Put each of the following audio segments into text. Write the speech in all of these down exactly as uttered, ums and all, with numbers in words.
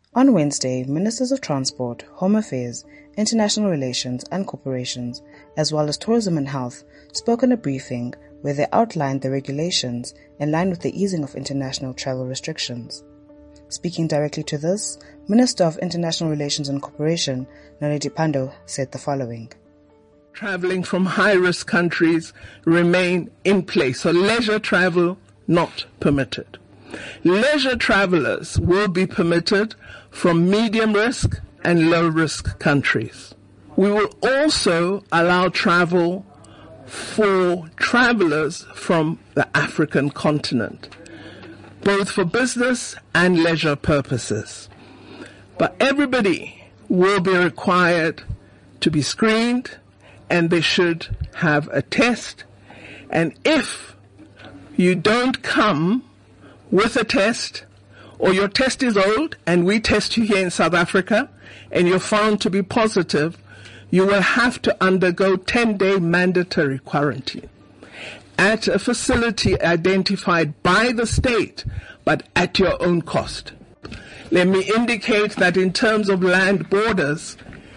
On Wednesday, Ministers of Transport, Home Affairs, International Relations and Corporations, as well as Tourism and Health, spoke in a briefing where they outlined the regulations in line with the easing of international travel restrictions. Speaking directly to this, Minister of International Relations and Cooperation, Naledi Pandor, said the following. Traveling from high-risk countries remain in place, so leisure travel not permitted. Leisure travelers will be permitted from medium-risk and low-risk countries. We will also allow travel for travelers from the African continent, both for business and leisure purposes. But everybody will be required to be screened, and they should have a test. And if you don't come with a test, or your test is old, and we test you here in South Africa, and you're found to be positive, you will have to undergo ten-day mandatory quarantine at a facility identified by the state, but at your own cost. Let me indicate that in terms of land borders,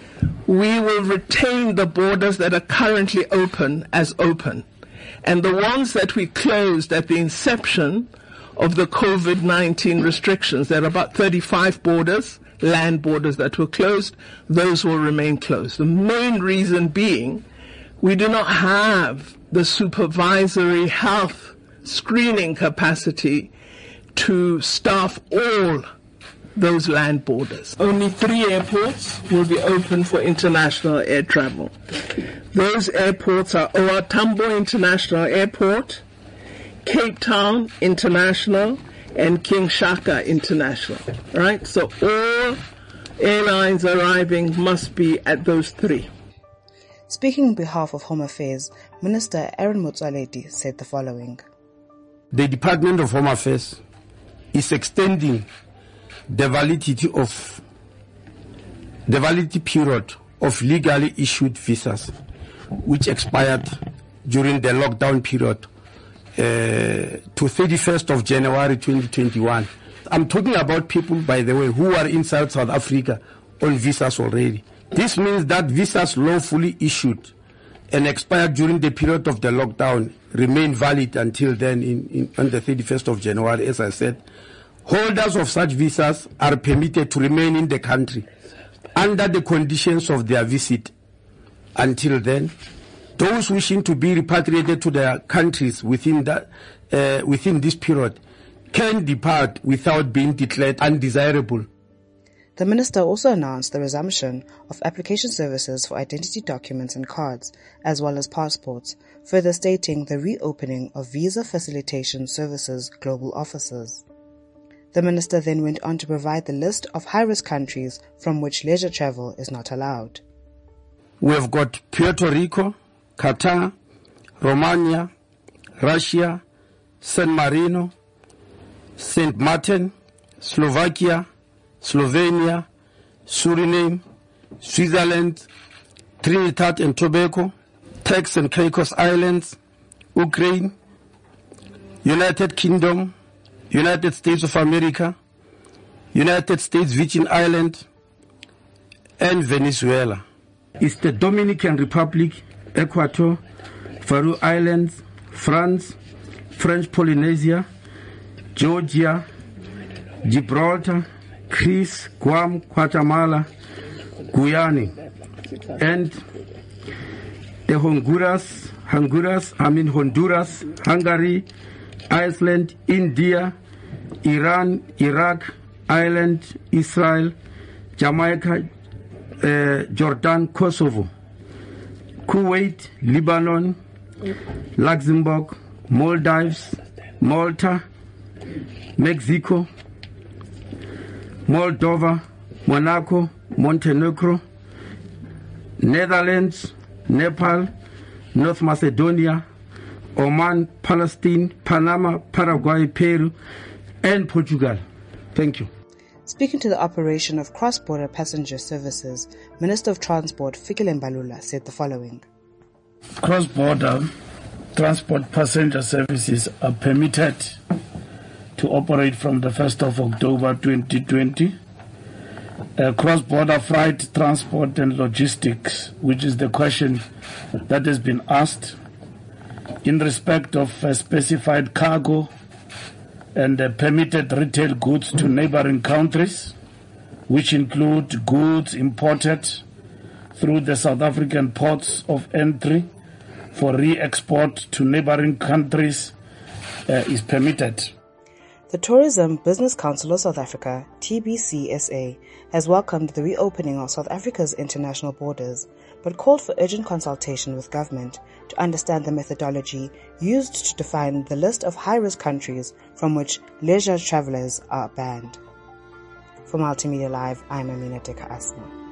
we will retain the borders that are currently open as open. And the ones that we closed at the inception of the COVID nineteen restrictions, there are about thirty-five borders, land borders that were closed, those will remain closed. The main reason being, we do not have the supervisory health screening capacity to staff all those land borders. Only three airports will be open for international air travel. Those airports are O R Tambo International Airport, Cape Town International, and King Shaka International. Right? So all airlines arriving must be at those three. Speaking on behalf of Home Affairs, Minister Aaron Motsoaledi said the following. The Department of Home Affairs is extending the validity of the validity period of legally issued visas, which expired during the lockdown period uh, to thirty-first of January twenty twenty-one. I'm talking about people, by the way, who are inside South Africa on visas already. This means that visas lawfully issued and expired during the period of the lockdown remain valid until then in, in, on the thirty-first of January, as I said. Holders of such visas are permitted to remain in the country under the conditions of their visit until then. Those wishing to be repatriated to their countries within that, uh, within this period can depart without being declared undesirable. The minister also announced the resumption of application services for identity documents and cards, as well as passports, further stating the reopening of Visa Facilitation Services global offices. The minister then went on to provide the list of high-risk countries from which leisure travel is not allowed. We have got Puerto Rico, Qatar, Romania, Russia, San Marino, Saint Martin, Slovakia, Slovenia, Suriname, Switzerland, Trinidad and Tobago, Turks and Caicos Islands, Ukraine, United Kingdom, United States of America, United States Virgin Islands, and Venezuela. It's the Dominican Republic, Ecuador, Faroe Islands, France, French Polynesia, Georgia, Gibraltar, Greece, Guam, Guatemala, Guyana, and the Honduras, Honduras, I mean Honduras, Hungary, Iceland, India, Iran, Iraq, Ireland, Israel, Jamaica, uh, Jordan, Kosovo, Kuwait, Lebanon, Luxembourg, Maldives, Malta, Mexico, Moldova, Monaco, Montenegro, Netherlands, Nepal, North Macedonia, Oman, Palestine, Panama, Paraguay, Peru, and Portugal. Thank you. Speaking to the operation of cross-border passenger services, Minister of Transport Fikile Mbalula said the following. Cross-border transport passenger services are permitted to operate from the first of October twenty twenty uh, cross-border freight transport and logistics, which is the question that has been asked in respect of uh, specified cargo and uh, permitted retail goods to neighboring countries, which include goods imported through the South African ports of entry for re-export to neighboring countries uh, is permitted. The Tourism Business Council of South Africa, T B C S A, has welcomed the reopening of South Africa's international borders, but called for urgent consultation with government to understand the methodology used to define the list of high-risk countries from which leisure travelers are banned. For Multimedia Live, I'm Amina Deka Asma.